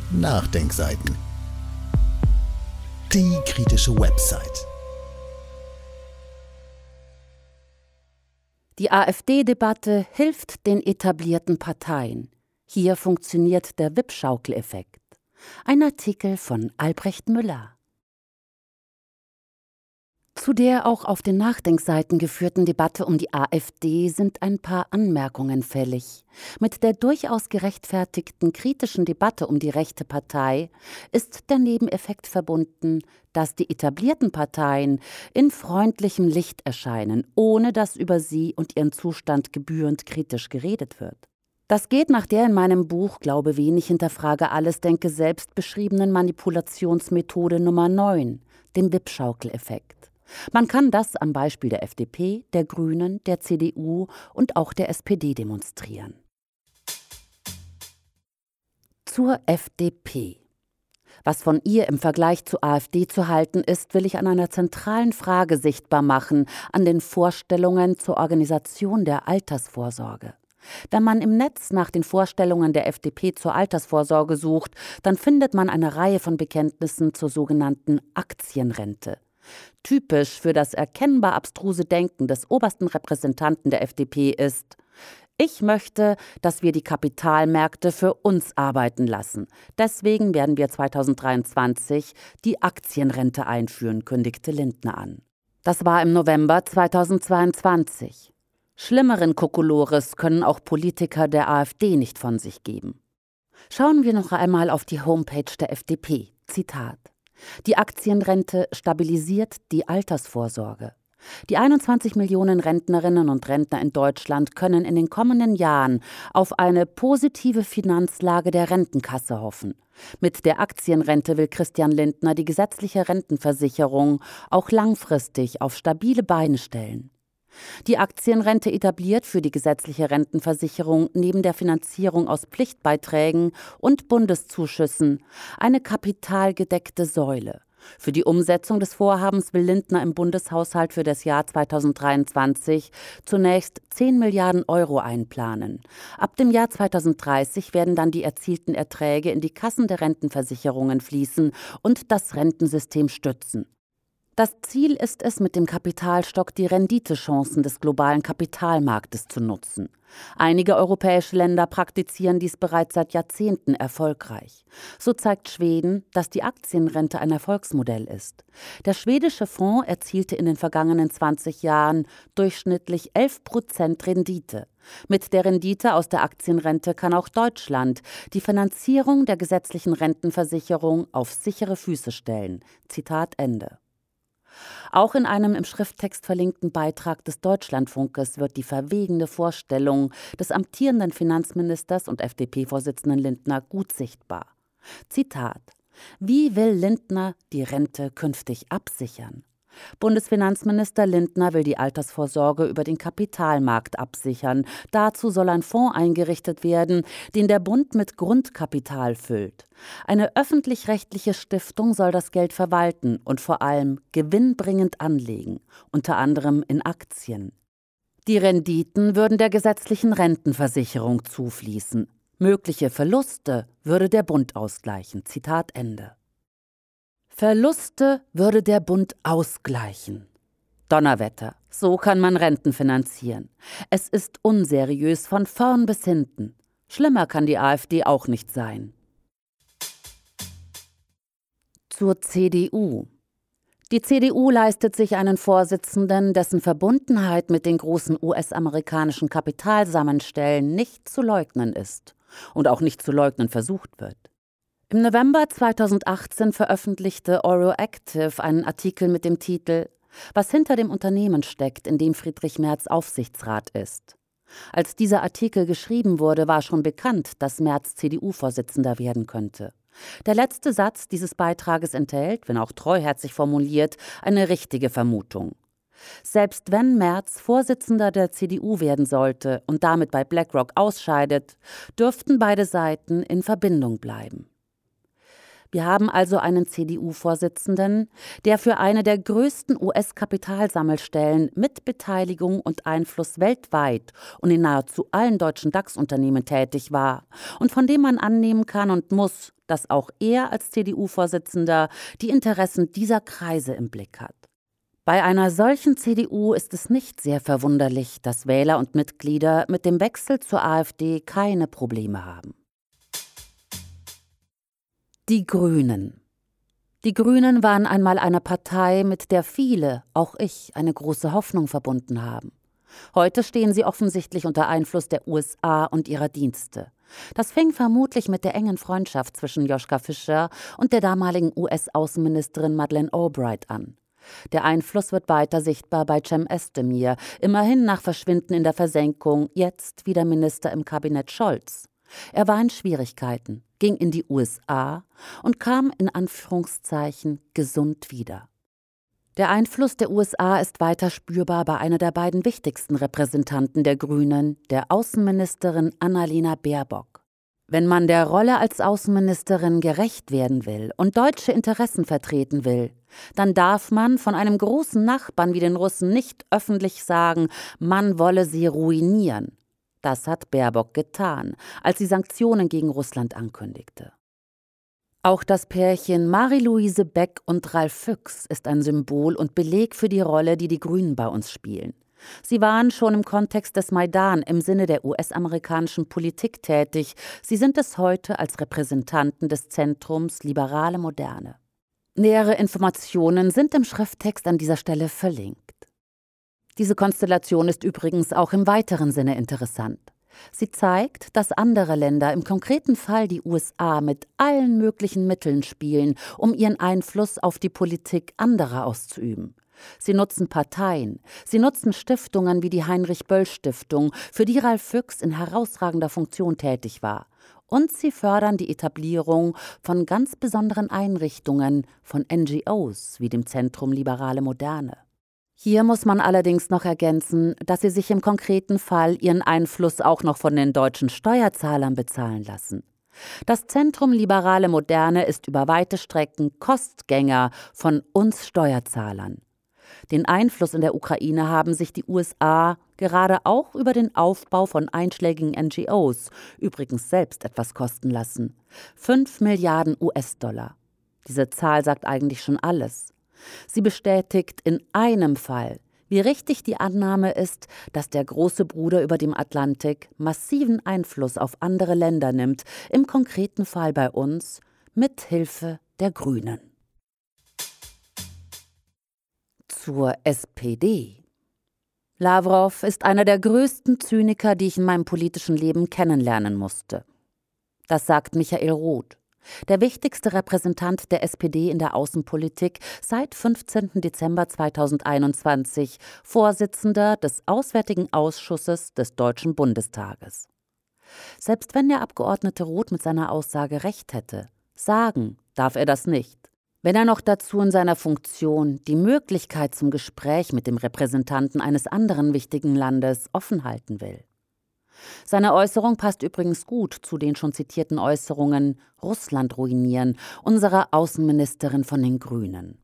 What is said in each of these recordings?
Nachdenkseiten. Die kritische Website. Die AfD-Debatte hilft den etablierten Parteien. Hier funktioniert der Wippschaukeleffekt. Ein Artikel von Albrecht Müller. Zu der auch auf den Nachdenkseiten geführten Debatte um die AfD sind ein paar Anmerkungen fällig. Mit der durchaus gerechtfertigten kritischen Debatte um die rechte Partei ist der Nebeneffekt verbunden, dass die etablierten Parteien in freundlichem Licht erscheinen, ohne dass über sie und ihren Zustand gebührend kritisch geredet wird. Das geht nach der in meinem Buch Glaube wenig, hinterfrage alles, denke selbst beschriebenen Manipulationsmethode Nummer 9, dem Wippschaukeleffekt. Man kann das am Beispiel der FDP, der Grünen, der CDU und auch der SPD demonstrieren. Zur FDP. Was von ihr im Vergleich zur AfD zu halten ist, will ich an einer zentralen Frage sichtbar machen, an den Vorstellungen zur Organisation der Altersvorsorge. Wenn man im Netz nach den Vorstellungen der FDP zur Altersvorsorge sucht, dann findet man eine Reihe von Bekenntnissen zur sogenannten Aktienrente. Typisch für das erkennbar abstruse Denken des obersten Repräsentanten der FDP ist: Ich möchte, dass wir die Kapitalmärkte für uns arbeiten lassen. Deswegen werden wir 2023 die Aktienrente einführen, kündigte Lindner an. Das war im November 2022. Schlimmeren Kokolores können auch Politiker der AfD nicht von sich geben. Schauen wir noch einmal auf die Homepage der FDP. Zitat: Die Aktienrente stabilisiert die Altersvorsorge. Die 21 Millionen Rentnerinnen und Rentner in Deutschland können in den kommenden Jahren auf eine positive Finanzlage der Rentenkasse hoffen. Mit der Aktienrente will Christian Lindner die gesetzliche Rentenversicherung auch langfristig auf stabile Beine stellen. Die Aktienrente etabliert für die gesetzliche Rentenversicherung neben der Finanzierung aus Pflichtbeiträgen und Bundeszuschüssen eine kapitalgedeckte Säule. Für die Umsetzung des Vorhabens will Lindner im Bundeshaushalt für das Jahr 2023 zunächst 10 Milliarden Euro einplanen. Ab dem Jahr 2030 werden dann die erzielten Erträge in die Kassen der Rentenversicherungen fließen und das Rentensystem stützen. Das Ziel ist es, mit dem Kapitalstock die Renditechancen des globalen Kapitalmarktes zu nutzen. Einige europäische Länder praktizieren dies bereits seit Jahrzehnten erfolgreich. So zeigt Schweden, dass die Aktienrente ein Erfolgsmodell ist. Der schwedische Fonds erzielte in den vergangenen 20 Jahren durchschnittlich 11% Rendite. Mit der Rendite aus der Aktienrente kann auch Deutschland die Finanzierung der gesetzlichen Rentenversicherung auf sichere Füße stellen. Zitat Ende. Auch in einem im Schrifttext verlinkten Beitrag des Deutschlandfunkes wird die verwegene Vorstellung des amtierenden Finanzministers und FDP-Vorsitzenden Lindner gut sichtbar. Zitat: Wie will Lindner die Rente künftig absichern? Bundesfinanzminister Lindner will die Altersvorsorge über den Kapitalmarkt absichern. Dazu soll ein Fonds eingerichtet werden, den der Bund mit Grundkapital füllt. Eine öffentlich-rechtliche Stiftung soll das Geld verwalten und vor allem gewinnbringend anlegen, unter anderem in Aktien. Die Renditen würden der gesetzlichen Rentenversicherung zufließen. Mögliche Verluste würde der Bund ausgleichen. Zitat Ende. Verluste würde der Bund ausgleichen. Donnerwetter, so kann man Renten finanzieren. Es ist unseriös von vorn bis hinten. Schlimmer kann die AfD auch nicht sein. Zur CDU. Die CDU leistet sich einen Vorsitzenden, dessen Verbundenheit mit den großen US-amerikanischen Kapitalsammenstellen nicht zu leugnen ist und auch nicht zu leugnen versucht wird. Im November 2018 veröffentlichte Euroactive einen Artikel mit dem Titel »Was hinter dem Unternehmen steckt, in dem Friedrich Merz Aufsichtsrat ist«. Als dieser Artikel geschrieben wurde, war schon bekannt, dass Merz CDU-Vorsitzender werden könnte. Der letzte Satz dieses Beitrages enthält, wenn auch treuherzig formuliert, eine richtige Vermutung. Selbst wenn Merz Vorsitzender der CDU werden sollte und damit bei BlackRock ausscheidet, dürften beide Seiten in Verbindung bleiben. Wir haben also einen CDU-Vorsitzenden, der für eine der größten US-Kapitalsammelstellen mit Beteiligung und Einfluss weltweit und in nahezu allen deutschen DAX-Unternehmen tätig war und von dem man annehmen kann und muss, dass auch er als CDU-Vorsitzender die Interessen dieser Kreise im Blick hat. Bei einer solchen CDU ist es nicht sehr verwunderlich, dass Wähler und Mitglieder mit dem Wechsel zur AfD keine Probleme haben. Die Grünen. Die Grünen waren einmal eine Partei, mit der viele, auch ich, eine große Hoffnung verbunden haben. Heute stehen sie offensichtlich unter Einfluss der USA und ihrer Dienste. Das fing vermutlich mit der engen Freundschaft zwischen Joschka Fischer und der damaligen US-Außenministerin Madeleine Albright an. Der Einfluss wird weiter sichtbar bei Cem Özdemir, immerhin nach Verschwinden in der Versenkung, jetzt wieder Minister im Kabinett Scholz. Er war in Schwierigkeiten, ging in die USA und kam in Anführungszeichen gesund wieder. Der Einfluss der USA ist weiter spürbar bei einer der beiden wichtigsten Repräsentanten der Grünen, der Außenministerin Annalena Baerbock. Wenn man der Rolle als Außenministerin gerecht werden will und deutsche Interessen vertreten will, dann darf man von einem großen Nachbarn wie den Russen nicht öffentlich sagen, man wolle sie ruinieren. Das hat Baerbock getan, als sie Sanktionen gegen Russland ankündigte. Auch das Pärchen Marie-Louise Beck und Ralf Füchs ist ein Symbol und Beleg für die Rolle, die die Grünen bei uns spielen. Sie waren schon im Kontext des Maidan im Sinne der US-amerikanischen Politik tätig. Sie sind es heute als Repräsentanten des Zentrums Liberale Moderne. Nähere Informationen sind im Schrifttext an dieser Stelle verlinkt. Diese Konstellation ist übrigens auch im weiteren Sinne interessant. Sie zeigt, dass andere Länder, im konkreten Fall die USA, mit allen möglichen Mitteln spielen, um ihren Einfluss auf die Politik anderer auszuüben. Sie nutzen Parteien, sie nutzen Stiftungen wie die Heinrich-Böll-Stiftung, für die Ralf Füchs in herausragender Funktion tätig war. Und sie fördern die Etablierung von ganz besonderen Einrichtungen, von NGOs wie dem Zentrum Liberale Moderne. Hier muss man allerdings noch ergänzen, dass sie sich im konkreten Fall ihren Einfluss auch noch von den deutschen Steuerzahlern bezahlen lassen. Das Zentrum Liberale Moderne ist über weite Strecken Kostgänger von uns Steuerzahlern. Den Einfluss in der Ukraine haben sich die USA gerade auch über den Aufbau von einschlägigen NGOs übrigens selbst etwas kosten lassen. 5 Milliarden US-Dollar. Diese Zahl sagt eigentlich schon alles. Sie bestätigt in einem Fall, wie richtig die Annahme ist, dass der große Bruder über dem Atlantik massiven Einfluss auf andere Länder nimmt, im konkreten Fall bei uns, mit Hilfe der Grünen. Zur SPD. Lavrov ist einer der größten Zyniker, die ich in meinem politischen Leben kennenlernen musste. Das sagt Michael Roth, der wichtigste Repräsentant der SPD in der Außenpolitik seit 15. Dezember 2021, Vorsitzender des Auswärtigen Ausschusses des Deutschen Bundestages. Selbst wenn der Abgeordnete Roth mit seiner Aussage recht hätte, sagen darf er das nicht. Wenn er noch dazu in seiner Funktion die Möglichkeit zum Gespräch mit dem Repräsentanten eines anderen wichtigen Landes offen halten will. Seine Äußerung passt übrigens gut zu den schon zitierten Äußerungen Russland ruinieren unserer Außenministerin von den Grünen.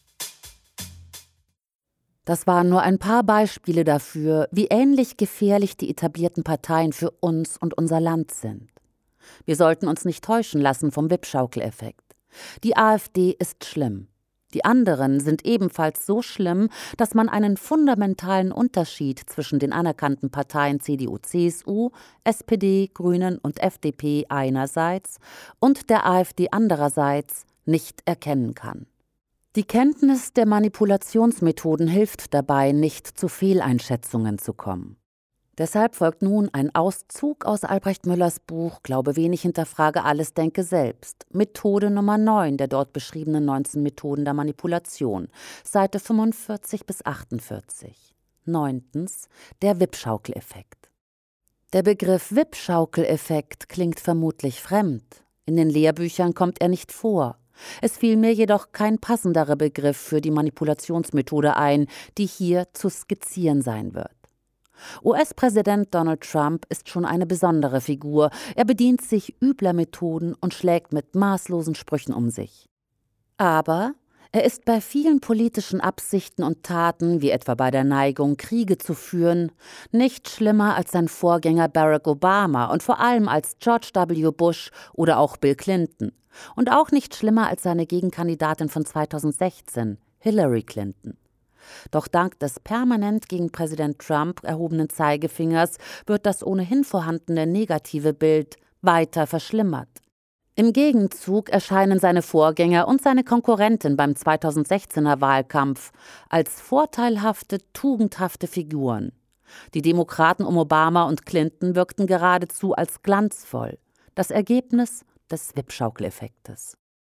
Das waren nur ein paar Beispiele dafür, wie ähnlich gefährlich die etablierten Parteien für uns und unser Land sind. Wir sollten uns nicht täuschen lassen vom Wippschaukeleffekt. Die AfD ist schlimm. Die anderen sind ebenfalls so schlimm, dass man einen fundamentalen Unterschied zwischen den anerkannten Parteien CDU, CSU, SPD, Grünen und FDP einerseits und der AfD andererseits nicht erkennen kann. Die Kenntnis der Manipulationsmethoden hilft dabei, nicht zu Fehleinschätzungen zu kommen. Deshalb folgt nun ein Auszug aus Albrecht Müllers Buch »Glaube wenig, hinterfrage alles, denke selbst«, Methode Nummer 9 der dort beschriebenen 19 Methoden der Manipulation, Seite 45 bis 48. 9. Der Wippschaukeleffekt. Der Begriff Wippschaukeleffekt klingt vermutlich fremd. In den Lehrbüchern kommt er nicht vor. Es fiel mir jedoch kein passenderer Begriff für die Manipulationsmethode ein, die hier zu skizzieren sein wird. US-Präsident Donald Trump ist schon eine besondere Figur. Er bedient sich übler Methoden und schlägt mit maßlosen Sprüchen um sich. Aber er ist bei vielen politischen Absichten und Taten, wie etwa bei der Neigung, Kriege zu führen, nicht schlimmer als sein Vorgänger Barack Obama und vor allem als George W. Bush oder auch Bill Clinton. Und auch nicht schlimmer als seine Gegenkandidatin von 2016, Hillary Clinton. Doch dank des permanent gegen Präsident Trump erhobenen Zeigefingers wird das ohnehin vorhandene negative Bild weiter verschlimmert. Im Gegenzug erscheinen seine Vorgänger und seine Konkurrentin beim 2016er Wahlkampf als vorteilhafte, tugendhafte Figuren. Die Demokraten um Obama und Clinton wirkten geradezu als glanzvoll. Das Ergebnis des Wippschaukeleffektes.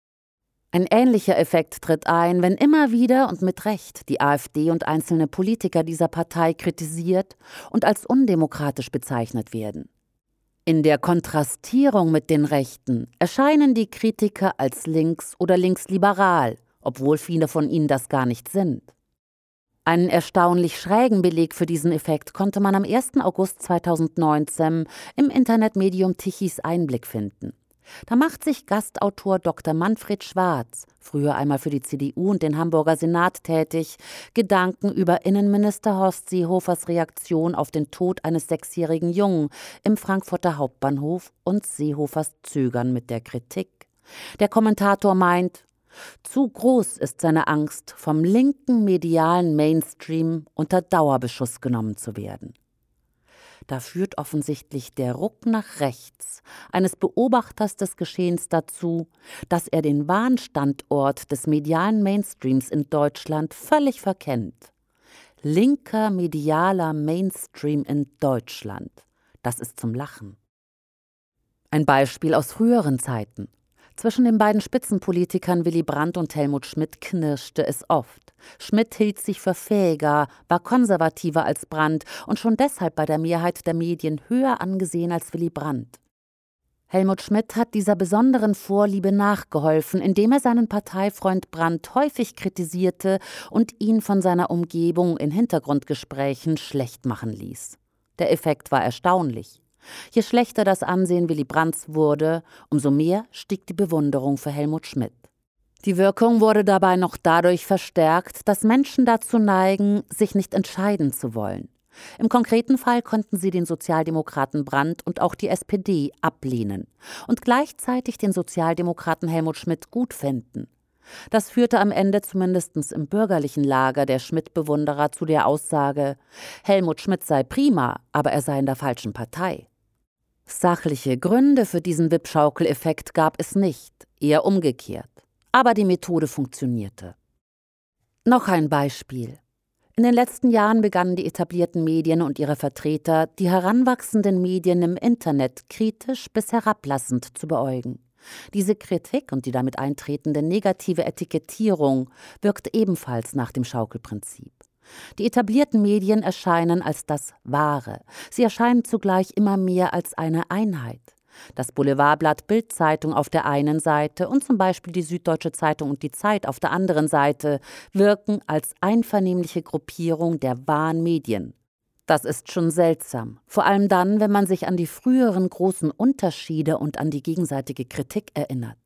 Ein ähnlicher Effekt tritt ein, wenn immer wieder und mit Recht die AfD und einzelne Politiker dieser Partei kritisiert und als undemokratisch bezeichnet werden. In der Kontrastierung mit den Rechten erscheinen die Kritiker als links- oder linksliberal, obwohl viele von ihnen das gar nicht sind. Einen erstaunlich schrägen Beleg für diesen Effekt konnte man am 1. August 2019 im Internetmedium Tichys Einblick finden. Da macht sich Gastautor Dr. Manfred Schwarz, früher einmal für die CDU und den Hamburger Senat tätig, Gedanken über Innenminister Horst Seehofers Reaktion auf den Tod eines 6-jährigen Jungen im Frankfurter Hauptbahnhof und Seehofers Zögern mit der Kritik. Der Kommentator meint, zu groß ist seine Angst, vom linken medialen Mainstream unter Dauerbeschuss genommen zu werden. Da führt offensichtlich der Ruck nach rechts eines Beobachters des Geschehens dazu, dass er den Wahnstandort des medialen Mainstreams in Deutschland völlig verkennt. Linker medialer Mainstream in Deutschland. Das ist zum Lachen. Ein Beispiel aus früheren Zeiten. Zwischen den beiden Spitzenpolitikern Willy Brandt und Helmut Schmidt knirschte es oft. Schmidt hielt sich für fähiger, war konservativer als Brandt und schon deshalb bei der Mehrheit der Medien höher angesehen als Willy Brandt. Helmut Schmidt hat dieser besonderen Vorliebe nachgeholfen, indem er seinen Parteifreund Brandt häufig kritisierte und ihn von seiner Umgebung in Hintergrundgesprächen schlecht machen ließ. Der Effekt war erstaunlich. Je schlechter das Ansehen Willy Brandts wurde, umso mehr stieg die Bewunderung für Helmut Schmidt. Die Wirkung wurde dabei noch dadurch verstärkt, dass Menschen dazu neigen, sich nicht entscheiden zu wollen. Im konkreten Fall konnten sie den Sozialdemokraten Brandt und auch die SPD ablehnen und gleichzeitig den Sozialdemokraten Helmut Schmidt gut finden. Das führte am Ende zumindest im bürgerlichen Lager der Schmidt-Bewunderer zu der Aussage, Helmut Schmidt sei prima, aber er sei in der falschen Partei. Sachliche Gründe für diesen Wippschaukeleffekt gab es nicht, eher umgekehrt. Aber die Methode funktionierte. Noch ein Beispiel. In den letzten Jahren begannen die etablierten Medien und ihre Vertreter, die heranwachsenden Medien im Internet kritisch bis herablassend zu beäugen. Diese Kritik und die damit eintretende negative Etikettierung wirkt ebenfalls nach dem Schaukelprinzip. Die etablierten Medien erscheinen als das Wahre. Sie erscheinen zugleich immer mehr als eine Einheit. Das Boulevardblatt Bild-Zeitung auf der einen Seite und zum Beispiel die Süddeutsche Zeitung und die Zeit auf der anderen Seite wirken als einvernehmliche Gruppierung der wahren Medien. Das ist schon seltsam, vor allem dann, wenn man sich an die früheren großen Unterschiede und an die gegenseitige Kritik erinnert.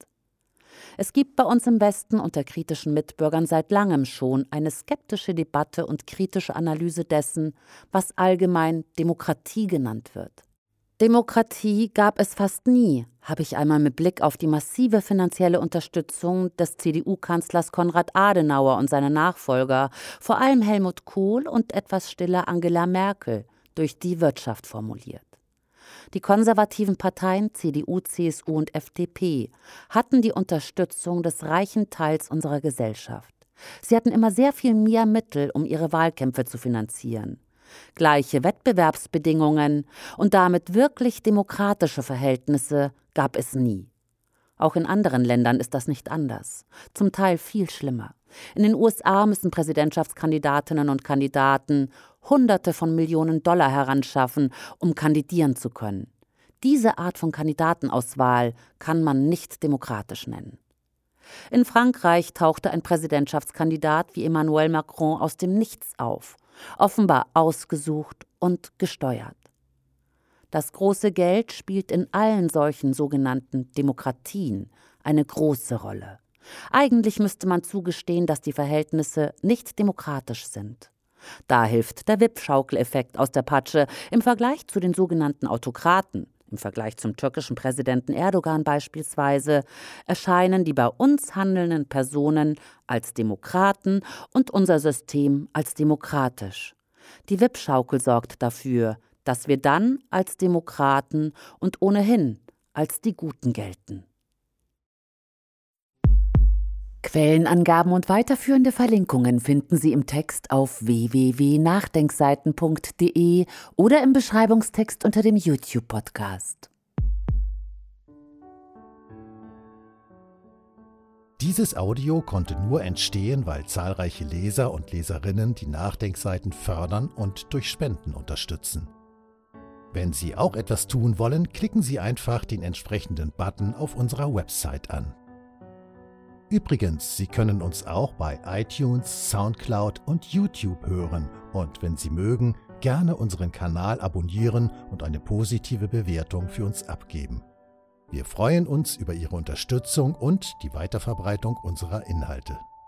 Es gibt bei uns im Westen unter kritischen Mitbürgern seit langem schon eine skeptische Debatte und kritische Analyse dessen, was allgemein Demokratie genannt wird. Demokratie gab es fast nie, habe ich einmal mit Blick auf die massive finanzielle Unterstützung des CDU-Kanzlers Konrad Adenauer und seiner Nachfolger, vor allem Helmut Kohl und etwas stiller Angela Merkel, durch die Wirtschaft formuliert. Die konservativen Parteien CDU, CSU und FDP hatten die Unterstützung des reichen Teils unserer Gesellschaft. Sie hatten immer sehr viel mehr Mittel, um ihre Wahlkämpfe zu finanzieren. Gleiche Wettbewerbsbedingungen und damit wirklich demokratische Verhältnisse gab es nie. Auch in anderen Ländern ist das nicht anders, zum Teil viel schlimmer. In den USA müssen Präsidentschaftskandidatinnen und Kandidaten Hunderte von Millionen Dollar heranschaffen, um kandidieren zu können. Diese Art von Kandidatenauswahl kann man nicht demokratisch nennen. In Frankreich tauchte ein Präsidentschaftskandidat wie Emmanuel Macron aus dem Nichts auf. offenbar ausgesucht und gesteuert. Das große Geld spielt in allen solchen sogenannten Demokratien eine große Rolle. Eigentlich müsste man zugestehen, dass die Verhältnisse nicht demokratisch sind. Da hilft der Wippschaukeleffekt aus der Patsche im Vergleich zu den sogenannten Autokraten. Im Vergleich zum türkischen Präsidenten Erdogan beispielsweise erscheinen die bei uns handelnden Personen als Demokraten und unser System als demokratisch. Die Wippschaukel sorgt dafür, dass wir dann als Demokraten und ohnehin als die Guten gelten. Quellenangaben und weiterführende Verlinkungen finden Sie im Text auf www.nachdenkseiten.de oder im Beschreibungstext unter dem YouTube-Podcast. Dieses Audio konnte nur entstehen, weil zahlreiche Leser und Leserinnen die Nachdenkseiten fördern und durch Spenden unterstützen. Wenn Sie auch etwas tun wollen, klicken Sie einfach den entsprechenden Button auf unserer Website an. Übrigens, Sie können uns auch bei iTunes, Soundcloud und YouTube hören und wenn Sie mögen, gerne unseren Kanal abonnieren und eine positive Bewertung für uns abgeben. Wir freuen uns über Ihre Unterstützung und die Weiterverbreitung unserer Inhalte.